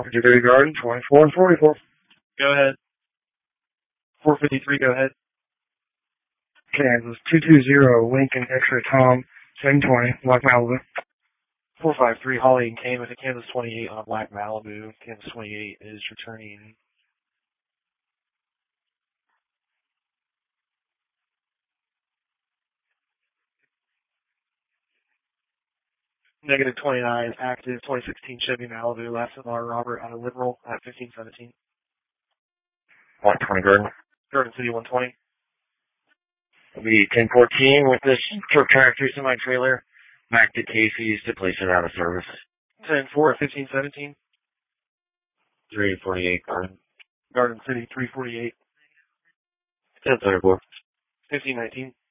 453 Garden, 24 and 44. Go ahead. 453, go ahead. Kansas, 220 Lincoln X-ray Tom, 720, Black Malibu. 453 Holly and Kane with a Kansas 28 on Black Malibu. Kansas 28 is returning. Negative 29 active 2016 Chevy Malibu. Last Lamar Robert out of Liberal at 1517. 120 Garden. Garden City 120. It'll be 1014 with this truck tractor semi-trailer back to Casey's to place it out of service. 10-4 at 1517. 348 Garden. Garden City 348. 1034. 1519.